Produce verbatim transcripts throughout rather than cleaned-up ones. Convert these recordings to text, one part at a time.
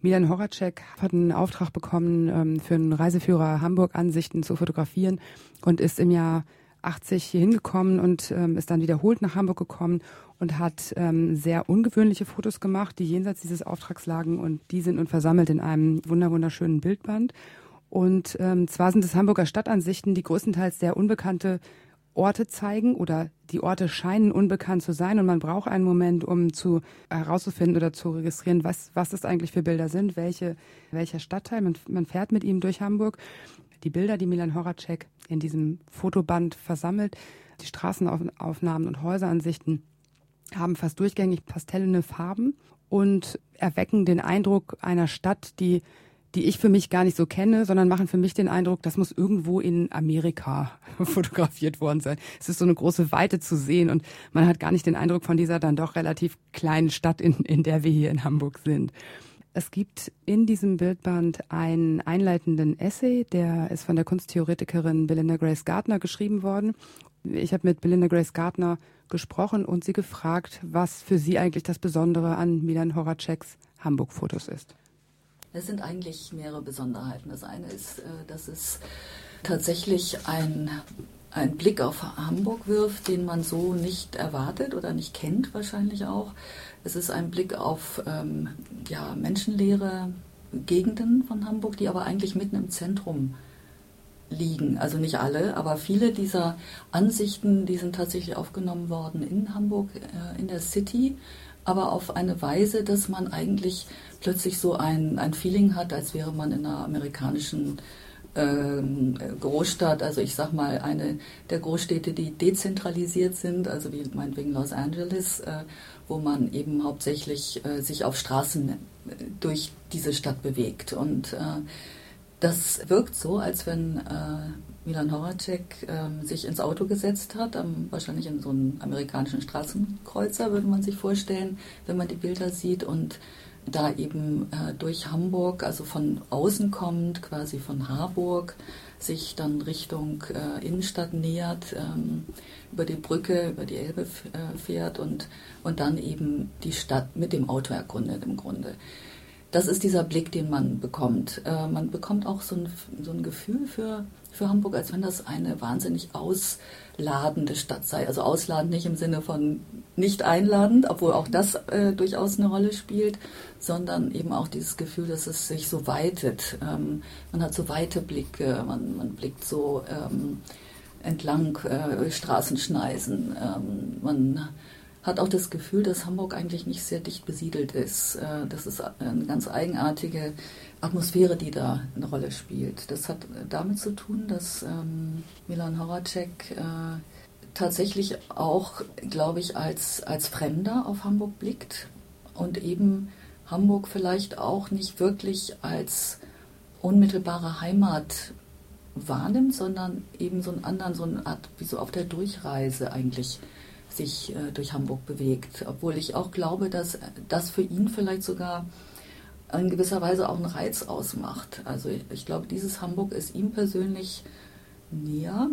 Milan Horacek hat einen Auftrag bekommen, ähm, für einen Reiseführer Hamburg-Ansichten zu fotografieren und ist im Jahr achtzig hier hingekommen und ähm, ist dann wiederholt nach Hamburg gekommen und hat ähm, sehr ungewöhnliche Fotos gemacht, die jenseits dieses Auftrags lagen, und die sind nun versammelt in einem wunderschönen Bildband. Und ähm, zwar sind es Hamburger Stadtansichten, die größtenteils sehr unbekannte Orte zeigen, oder die Orte scheinen unbekannt zu sein, und man braucht einen Moment, um zu herauszufinden oder zu registrieren, was, was es eigentlich für Bilder sind, welche, welcher Stadtteil. Man, man fährt mit ihm durch Hamburg. Die Bilder, die Milan Horacek in diesem Fotoband versammelt, die Straßenaufnahmen und Häuseransichten, haben fast durchgängig pastellene Farben und erwecken den Eindruck einer Stadt, die die ich für mich gar nicht so kenne, sondern machen für mich den Eindruck, das muss irgendwo in Amerika fotografiert worden sein. Es ist so eine große Weite zu sehen und man hat gar nicht den Eindruck von dieser dann doch relativ kleinen Stadt, in, in der wir hier in Hamburg sind. Es gibt in diesem Bildband einen einleitenden Essay, der ist von der Kunsttheoretikerin Belinda Grace Gardner geschrieben worden. Ich habe mit Belinda Grace Gardner gesprochen und sie gefragt, was für sie eigentlich das Besondere an Milan Horaceks Hamburg-Fotos ist. Es sind eigentlich mehrere Besonderheiten. Das eine ist, dass es tatsächlich ein, ein Blick auf Hamburg wirft, den man so nicht erwartet oder nicht kennt wahrscheinlich auch. Es ist ein Blick auf ähm, ja, menschenleere Gegenden von Hamburg, die aber eigentlich mitten im Zentrum liegen. Also nicht alle, aber viele dieser Ansichten, die sind tatsächlich aufgenommen worden in Hamburg, äh, in der City, aber auf eine Weise, dass man eigentlich plötzlich so ein, ein Feeling hat, als wäre man in einer amerikanischen ähm, Großstadt, also ich sag mal eine der Großstädte, die dezentralisiert sind, also wie meinetwegen Los Angeles, äh, wo man eben hauptsächlich äh, sich auf Straßen äh, durch diese Stadt bewegt. Und äh, das wirkt so, als wenn äh, Milan Horacek äh, sich ins Auto gesetzt hat, ähm, wahrscheinlich in so einem amerikanischen Straßenkreuzer, würde man sich vorstellen, wenn man die Bilder sieht, und da eben äh, durch Hamburg, also von außen kommt, quasi von Harburg, sich dann Richtung äh, Innenstadt nähert, ähm, über die Brücke, über die Elbe f- äh, fährt und, und dann eben die Stadt mit dem Auto erkundet im Grunde. Das ist dieser Blick, den man bekommt. Äh, man bekommt auch so ein, so ein Gefühl für, für Hamburg, als wenn das eine wahnsinnig ausladende Stadt sei. Also ausladend nicht im Sinne von nicht einladend, obwohl auch das äh, durchaus eine Rolle spielt, sondern eben auch dieses Gefühl, dass es sich so weitet. Ähm, man hat so weite Blicke, man, man blickt so ähm, entlang äh, Straßenschneisen. Ähm, man hat auch das Gefühl, dass Hamburg eigentlich nicht sehr dicht besiedelt ist. Das ist eine ganz eigenartige Atmosphäre, die da eine Rolle spielt. Das hat damit zu tun, dass ähm, Milan Horacek äh, tatsächlich auch, glaube ich, als, als Fremder auf Hamburg blickt und eben Hamburg vielleicht auch nicht wirklich als unmittelbare Heimat wahrnimmt, sondern eben so einen anderen, so eine Art, wie so auf der Durchreise eigentlich sich äh, durch Hamburg bewegt. Obwohl ich auch glaube, dass das für ihn vielleicht sogar in gewisser Weise auch einen Reiz ausmacht. Also ich, ich glaube, dieses Hamburg ist ihm persönlich näher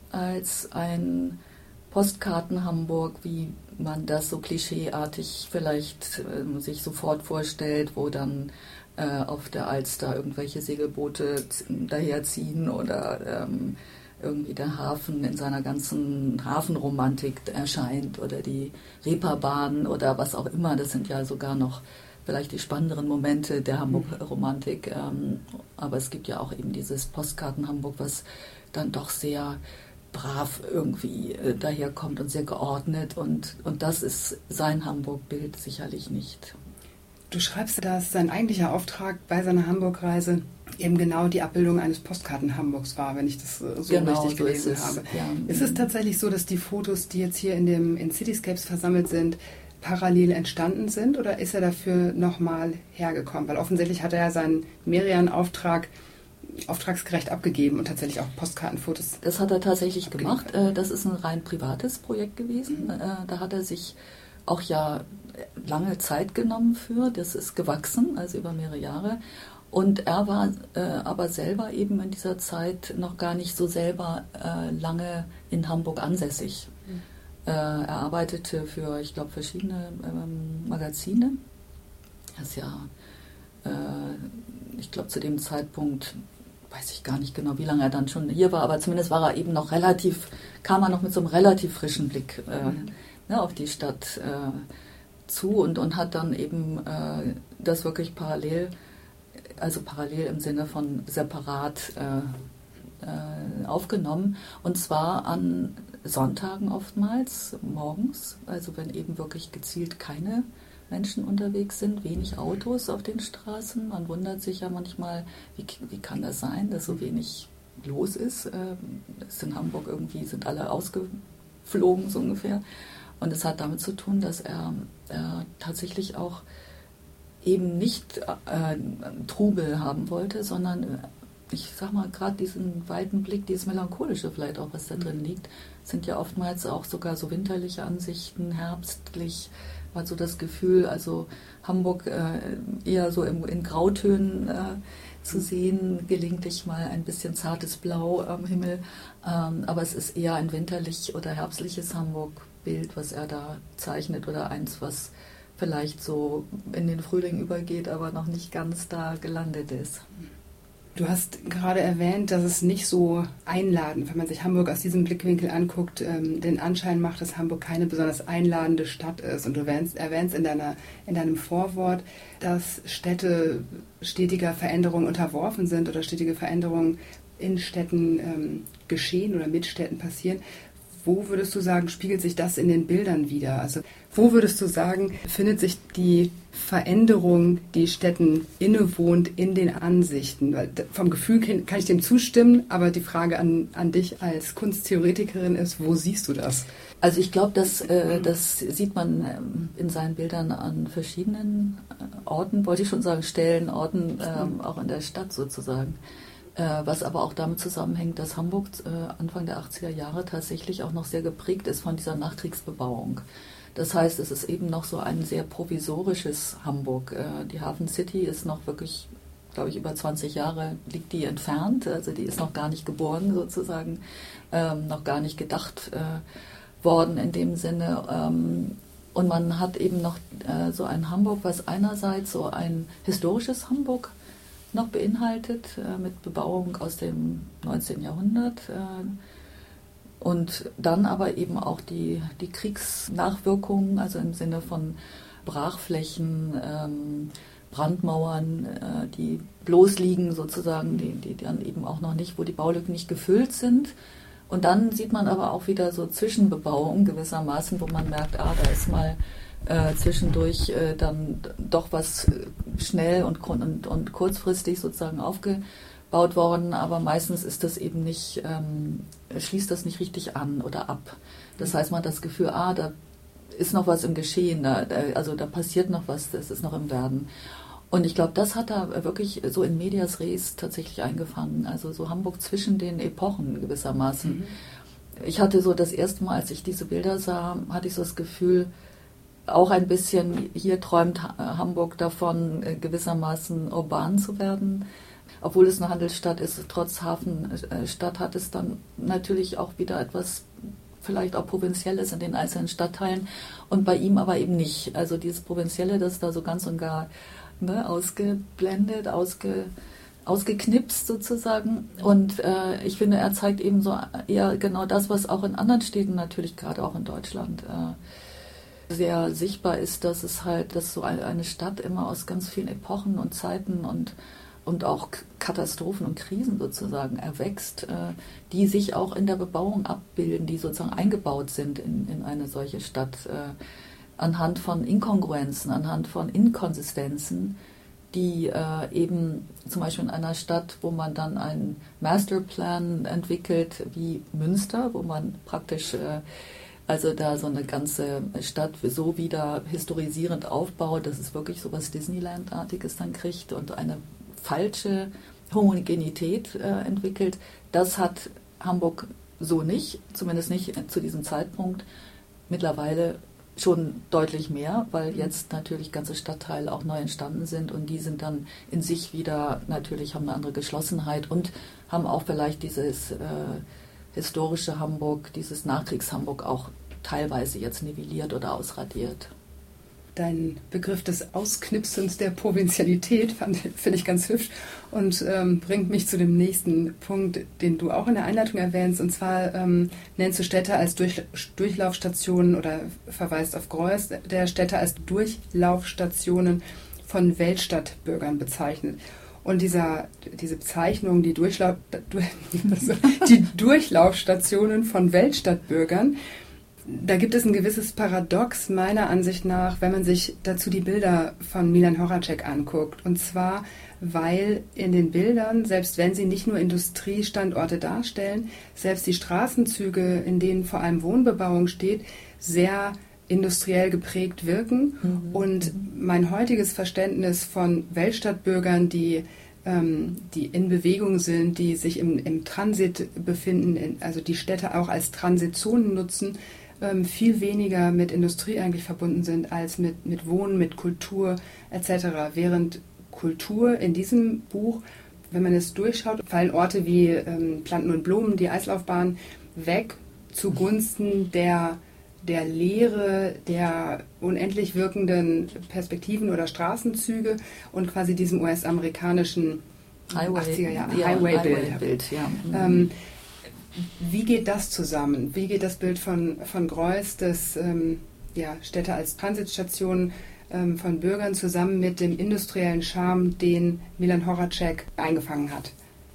als ein Postkarten-Hamburg, wie man das so klischeeartig vielleicht äh, sich sofort vorstellt, wo dann äh, auf der Alster irgendwelche Segelboote daherziehen oder ähm, irgendwie der Hafen in seiner ganzen Hafenromantik erscheint oder die Reeperbahn oder was auch immer. Das sind ja sogar noch vielleicht die spannenderen Momente der Hamburg-Romantik. Ähm, aber es gibt ja auch eben dieses Postkarten-Hamburg, was dann doch sehr brav irgendwie äh, daherkommt und sehr geordnet. Und, und das ist sein Hamburg-Bild sicherlich nicht. Du schreibst, dass sein eigentlicher Auftrag bei seiner Hamburg-Reise eben genau die Abbildung eines Postkarten-Hamburgs war, wenn ich das so genau, richtig so gelesen ist es. habe. Ja. Ist es tatsächlich so, dass die Fotos, die jetzt hier in dem in Cityscapes versammelt sind, parallel entstanden sind, oder ist er dafür nochmal hergekommen? Weil offensichtlich hat er ja seinen Merian-Auftrag auftragsgerecht abgegeben und tatsächlich auch Postkartenfotos. Das hat er tatsächlich gemacht. Das ist ein rein privates Projekt gewesen. Mhm. Da hat er sich auch ja lange Zeit genommen für. Das ist gewachsen, also über mehrere Jahre. Und er war äh, aber selber eben in dieser Zeit noch gar nicht so selber äh, lange in Hamburg ansässig. Mhm. Äh, er arbeitete für, ich glaube, verschiedene ähm, Magazine. Er ist ja äh, ich glaube zu dem Zeitpunkt, weiß ich gar nicht genau, wie lange er dann schon hier war, aber zumindest war er eben noch relativ, kam er noch mit so einem relativ frischen Blick äh, mhm. ne, auf die Stadt äh, zu und, und hat dann eben äh, das wirklich parallel, also parallel im Sinne von separat äh, äh, aufgenommen, und zwar an Sonntagen oftmals, morgens, also wenn eben wirklich gezielt keine Menschen unterwegs sind, wenig Autos auf den Straßen. Man wundert sich ja manchmal, wie, wie kann das sein, dass so wenig los ist. Es in Hamburg irgendwie sind alle ausgeflogen, so ungefähr. Und es hat damit zu tun, dass er, er tatsächlich auch eben nicht äh, Trubel haben wollte, sondern ich sag mal, gerade diesen weiten Blick, dieses Melancholische vielleicht auch, was da drin liegt, sind ja oftmals auch sogar so winterliche Ansichten, herbstlich, war so das Gefühl, also Hamburg äh, eher so im, in Grautönen äh, zu sehen, gelegentlich mal ein bisschen zartes Blau am Himmel, ähm, aber es ist eher ein winterlich oder herbstliches Hamburg-Bild, was er da zeichnet, oder eins, was vielleicht so in den Frühling übergeht, aber noch nicht ganz da gelandet ist. Du hast gerade erwähnt, dass es nicht so einladend, wenn man sich Hamburg aus diesem Blickwinkel anguckt, ähm, den Anschein macht, dass Hamburg keine besonders einladende Stadt ist. Und du erwähnst, erwähnst in, deiner, in deinem Vorwort, dass Städte stetiger Veränderungen unterworfen sind oder stetige Veränderungen in Städten ähm, geschehen oder mit Städten passieren. Wo würdest du sagen, spiegelt sich das in den Bildern wider? Also wo würdest du sagen, findet sich die Veränderung, die Städten innewohnt, in den Ansichten? Weil vom Gefühl kann ich dem zustimmen, aber die Frage an, an dich als Kunsttheoretikerin ist, wo siehst du das? Also ich glaube, das, äh, das sieht man ähm, in seinen Bildern an verschiedenen äh, Orten, wollte ich schon sagen, Stellen, Orten, ähm, auch in der Stadt sozusagen. Was aber auch damit zusammenhängt, dass Hamburg Anfang der achtziger Jahre tatsächlich auch noch sehr geprägt ist von dieser Nachkriegsbebauung. Das heißt, es ist eben noch so ein sehr provisorisches Hamburg. Die Hafen City ist noch wirklich, glaube ich, über zwanzig Jahre liegt die entfernt. Also die ist noch gar nicht geboren sozusagen, ähm, noch gar nicht gedacht äh, worden in dem Sinne. Ähm, und man hat eben noch äh, so ein Hamburg, was einerseits so ein historisches Hamburg noch beinhaltet, äh, mit Bebauung aus dem neunzehnten Jahrhundert äh, und dann aber eben auch die, die Kriegsnachwirkungen, also im Sinne von Brachflächen, ähm, Brandmauern, äh, die bloß liegen sozusagen, die, die dann eben auch noch nicht, wo die Baulücken nicht gefüllt sind. Und dann sieht man aber auch wieder so Zwischenbebauung gewissermaßen, wo man merkt, ah, da ist mal Äh, zwischendurch äh, dann doch was schnell und, und, und kurzfristig sozusagen aufgebaut worden, aber meistens ist das eben nicht, ähm, schließt das nicht richtig an oder ab. Das heißt, man hat das Gefühl, ah, da ist noch was im Geschehen, da, da, also da passiert noch was, das ist noch im Werden. Und ich glaube, das hat er wirklich so in medias res tatsächlich eingefangen, also so Hamburg zwischen den Epochen gewissermaßen. Mhm. Ich hatte so das erste Mal, als ich diese Bilder sah, hatte ich so das Gefühl, auch ein bisschen, hier träumt Hamburg davon, gewissermaßen urban zu werden. Obwohl es eine Handelsstadt ist, trotz Hafenstadt hat es dann natürlich auch wieder etwas, vielleicht auch Provinzielles in den einzelnen Stadtteilen und bei ihm aber eben nicht. Also dieses Provinzielle, das ist da so ganz und gar ne, ausgeblendet, ausge, ausgeknipst sozusagen. Und äh, ich finde, er zeigt eben so eher genau das, was auch in anderen Städten natürlich, gerade auch in Deutschland, äh, sehr sichtbar ist, dass es halt, dass so eine Stadt immer aus ganz vielen Epochen und Zeiten und, und auch Katastrophen und Krisen sozusagen erwächst, äh, die sich auch in der Bebauung abbilden, die sozusagen eingebaut sind in, in eine solche Stadt, äh, anhand von Inkongruenzen, anhand von Inkonsistenzen, die äh, eben zum Beispiel in einer Stadt, wo man dann einen Masterplan entwickelt, wie Münster, wo man praktisch äh, also da so eine ganze Stadt so wieder historisierend aufbaut, dass es wirklich so was Disneyland-artiges dann kriegt und eine falsche Homogenität äh, entwickelt. Das hat Hamburg so nicht, zumindest nicht zu diesem Zeitpunkt. Mittlerweile schon deutlich mehr, weil jetzt natürlich ganze Stadtteile auch neu entstanden sind und die sind dann in sich wieder, natürlich haben eine andere Geschlossenheit und haben auch vielleicht dieses äh, historische Hamburg, dieses Nachkriegs-Hamburg auch teilweise jetzt nivelliert oder ausradiert. deinen Begriff des Ausknipsens der Provinzialität, finde ich ganz hübsch und ähm, bringt mich zu dem nächsten Punkt, den du auch in der Einleitung erwähnst. Und zwar ähm, nennst du Städte als Durch, Durchlaufstationen oder verweist auf Greuß, der Städte als Durchlaufstationen von Weltstadtbürgern bezeichnet. Und dieser, diese Bezeichnung, die, Durchlauf, die Durchlaufstationen von Weltstadtbürgern, da gibt es ein gewisses Paradox meiner Ansicht nach, wenn man sich dazu die Bilder von Milan Horacek anguckt. Und zwar, weil in den Bildern, selbst wenn sie nicht nur Industriestandorte darstellen, selbst die Straßenzüge, in denen vor allem Wohnbebauung steht, sehr industriell geprägt wirken. Mhm. Und mein heutiges Verständnis von Weltstadtbürgern, die, ähm, die in Bewegung sind, die sich im, im Transit befinden, in, also die Städte auch als Transitzonen nutzen, ähm, viel weniger mit Industrie eigentlich verbunden sind als mit, mit Wohnen, mit Kultur et cetera. Während Kultur in diesem Buch, wenn man es durchschaut, fallen Orte wie ähm, Planten und Blumen, die Eislaufbahn weg zugunsten der der Leere, der unendlich wirkenden Perspektiven oder Straßenzüge und quasi diesem U S-amerikanischen achtziger Jahre ja, Highway-Bild. Highway-Bild, ja. Mhm. Ähm, wie geht das zusammen? Wie geht das Bild von, von Greuß, das ähm, ja, Städte als Transitstationen ähm, von Bürgern zusammen mit dem industriellen Charme, den Milan Horacek eingefangen hat?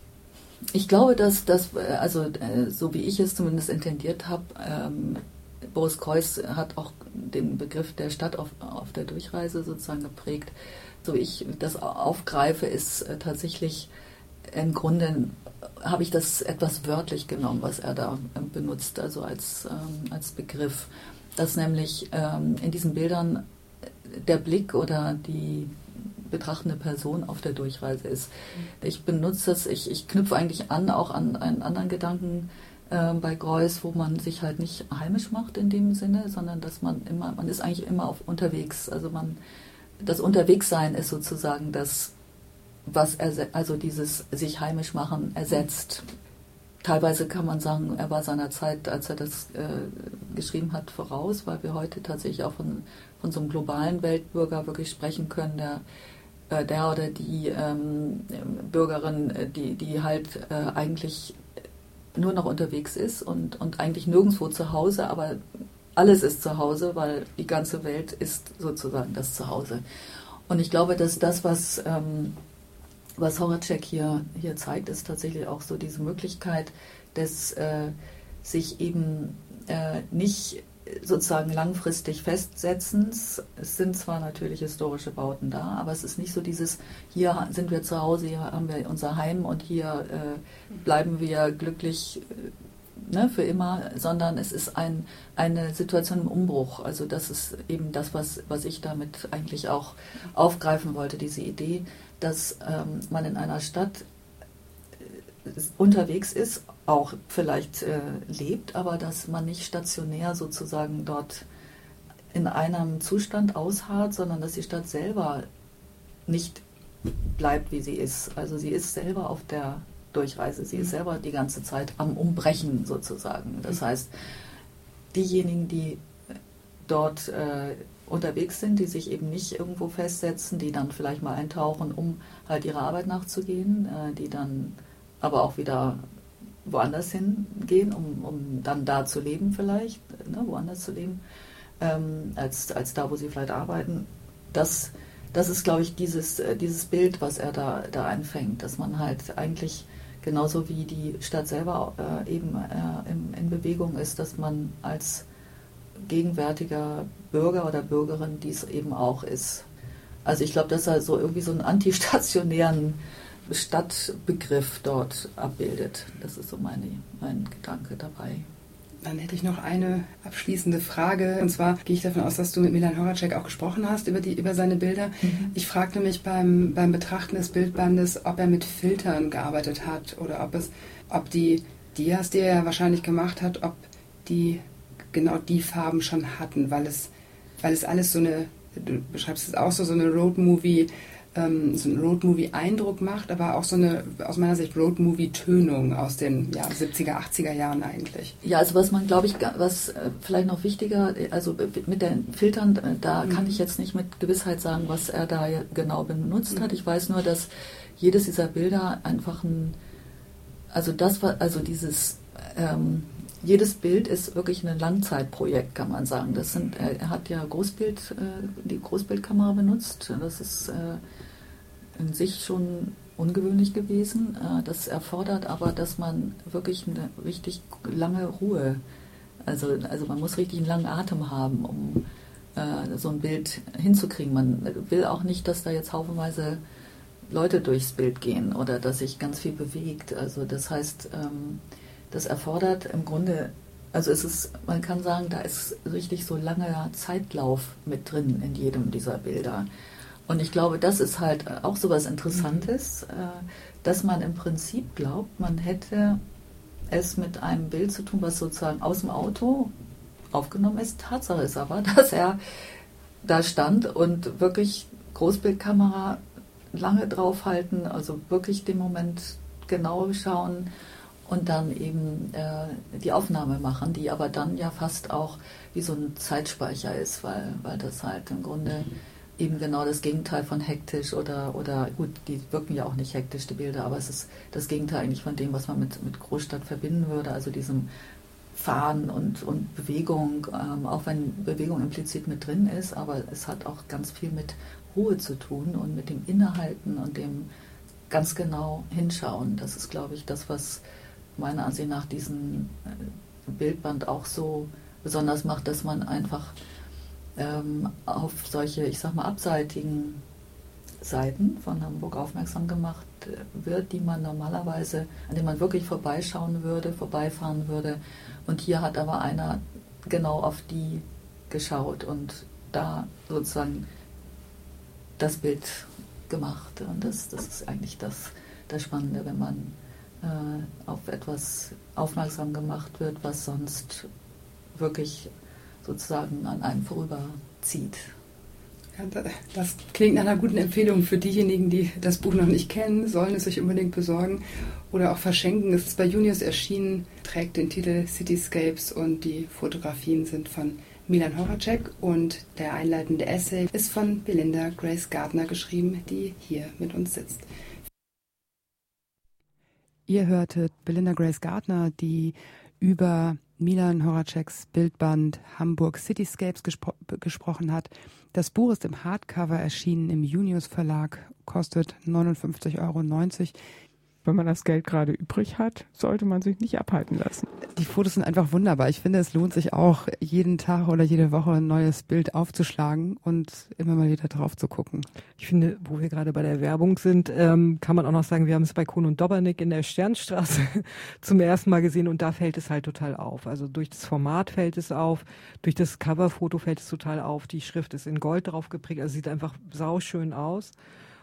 Ich glaube, dass das, also so wie ich es zumindest intendiert habe, ähm, Boris Greuß hat auch den Begriff der Stadt auf, auf der Durchreise sozusagen geprägt. So wie ich das aufgreife, ist äh, tatsächlich im Grunde, habe ich das etwas wörtlich genommen, was er da äh, benutzt, also als, ähm, als Begriff, dass nämlich ähm, in diesen Bildern der Blick oder die betrachtende Person auf der Durchreise ist. Ich benutze das, ich, ich knüpfe eigentlich an, auch an einen anderen Gedanken, bei Greuß, wo man sich halt nicht heimisch macht in dem Sinne, sondern dass man immer, man ist eigentlich immer auf unterwegs. Also man, das Unterwegssein ist sozusagen das, was er, also dieses sich heimisch machen ersetzt. Teilweise kann man sagen, er war seiner Zeit, als er das äh, geschrieben hat, voraus, weil wir heute tatsächlich auch von, von so einem globalen Weltbürger wirklich sprechen können, der äh, der oder die ähm, Bürgerin, die, die halt äh, eigentlich nur noch unterwegs ist und, und eigentlich nirgendwo zu Hause, aber alles ist zu Hause, weil die ganze Welt ist sozusagen das Zuhause. Und ich glaube, dass das, was, ähm, was Horacek hier, hier zeigt, ist tatsächlich auch so diese Möglichkeit des äh, sich eben äh, nicht sozusagen langfristig Festsetzens. Es sind zwar natürlich historische Bauten da, aber es ist nicht so dieses, hier sind wir zu Hause, hier haben wir unser Heim und hier äh, bleiben wir glücklich äh, ne, für immer, sondern es ist ein, eine Situation im Umbruch. Also das ist eben das, was, was ich damit eigentlich auch aufgreifen wollte, diese Idee, dass ähm, man in einer Stadt unterwegs ist, auch vielleicht äh, lebt, aber dass man nicht stationär sozusagen dort in einem Zustand ausharrt, sondern dass die Stadt selber nicht bleibt, wie sie ist. Also sie ist selber auf der Durchreise, sie ist selber die ganze Zeit am Umbrechen sozusagen. Das heißt, diejenigen, die dort äh, unterwegs sind, die sich eben nicht irgendwo festsetzen, die dann vielleicht mal eintauchen, um halt ihrer Arbeit nachzugehen, äh, die dann aber auch wieder woanders hingehen, um, um dann da zu leben vielleicht, ne, woanders zu leben, ähm, als, als da, wo sie vielleicht arbeiten. Das, das ist, glaube ich, dieses, dieses Bild, was er da, da einfängt, dass man halt eigentlich genauso wie die Stadt selber äh, eben äh, in, in Bewegung ist, dass man als gegenwärtiger Bürger oder Bürgerin dies eben auch ist. Also ich glaube, dass er so irgendwie so einen antistationären Stadtbegriff dort abbildet. Das ist so meine, mein Gedanke dabei. Dann hätte ich noch eine abschließende Frage. Und zwar gehe ich davon aus, dass du mit Milan Horacek auch gesprochen hast über, die, über seine Bilder. Mhm. Ich fragte mich beim, beim Betrachten des Bildbandes, ob er mit Filtern gearbeitet hat oder ob es, ob die Dias, die er ja wahrscheinlich gemacht hat, ob die genau die Farben schon hatten, weil es, weil es alles so eine, du beschreibst es auch so, so eine Roadmovie ähm, so einen Roadmovie-Eindruck macht, aber auch so eine, aus meiner Sicht, Roadmovie-Tönung aus den ja, siebziger, achtziger Jahren eigentlich. Ja, also was man, glaube ich, was äh, vielleicht noch wichtiger, also mit den Filtern, äh, da mhm. kann ich jetzt nicht mit Gewissheit sagen, was er da genau benutzt mhm. hat. Ich weiß nur, dass jedes dieser Bilder einfach ein, also das war, also dieses, ähm, jedes Bild ist wirklich ein Langzeitprojekt, kann man sagen. Das sind, er hat ja Großbild, äh, die Großbildkamera benutzt. Das ist äh, in sich schon ungewöhnlich gewesen. Äh, das erfordert aber, dass man wirklich eine richtig lange Ruhe, also, also man muss richtig einen langen Atem haben, um äh, so ein Bild hinzukriegen. Man will auch nicht, dass da jetzt haufenweise Leute durchs Bild gehen oder dass sich ganz viel bewegt. Also das heißt, ähm, das erfordert im Grunde, also es ist, man kann sagen, da ist richtig so langer Zeitlauf mit drin in jedem dieser Bilder. Und ich glaube, das ist halt auch so was Interessantes, mhm. dass man im Prinzip glaubt, man hätte es mit einem Bild zu tun, was sozusagen aus dem Auto aufgenommen ist. Tatsache ist aber, dass er da stand und wirklich Großbildkamera lange draufhalten, also wirklich den Moment genau schauen und dann eben äh, die Aufnahme machen, die aber dann ja fast auch wie so ein Zeitspeicher ist, weil, weil das halt im Grunde eben genau das Gegenteil von hektisch oder, oder gut, die wirken ja auch nicht hektisch, die Bilder, aber es ist das Gegenteil eigentlich von dem, was man mit, mit Großstadt verbinden würde, also diesem Fahren und, und Bewegung, ähm, auch wenn Bewegung implizit mit drin ist, aber es hat auch ganz viel mit Ruhe zu tun und mit dem Innehalten und dem ganz genau hinschauen. Das ist, glaube ich, das, was meiner Ansicht nach diesen äh, Bildband auch so besonders macht, dass man einfach ähm, auf solche, ich sag mal, abseitigen Seiten von Hamburg aufmerksam gemacht wird, die man normalerweise, an denen man wirklich vorbeischauen würde, vorbeifahren würde. Und hier hat aber einer genau auf die geschaut und da sozusagen das Bild gemacht. Und das, das ist eigentlich das, das Spannende, wenn man äh, auf etwas aufmerksam gemacht wird, was sonst wirklich sozusagen an einem vorüberzieht. Ja, das klingt nach einer guten Empfehlung für diejenigen, die das Buch noch nicht kennen, sollen es sich unbedingt besorgen oder auch verschenken. Es ist bei Junius erschienen, trägt den Titel Cityscapes und die Fotografien sind von Milan Horacek und der einleitende Essay ist von Belinda Grace Gardner geschrieben, die hier mit uns sitzt. Ihr hörtet Belinda Grace Gardner, die über Milan Horaceks Bildband Hamburg Cityscapes gespro- gesprochen hat. Das Buch ist im Hardcover erschienen im Junius Verlag, kostet neunundfünfzig Euro neunzig. Wenn man das Geld gerade übrig hat, sollte man sich nicht abhalten lassen. Die Fotos sind einfach wunderbar. Ich finde, es lohnt sich auch, jeden Tag oder jede Woche ein neues Bild aufzuschlagen und immer mal wieder drauf zu gucken. Ich finde, wo wir gerade bei der Werbung sind, ähm, kann man auch noch sagen, wir haben es bei Kohn und Dobernick in der Sternstraße zum ersten Mal gesehen und da fällt es halt total auf. Also durch das Format fällt es auf, durch das Coverfoto fällt es total auf. Die Schrift ist in Gold drauf geprägt, also sieht einfach sauschön aus.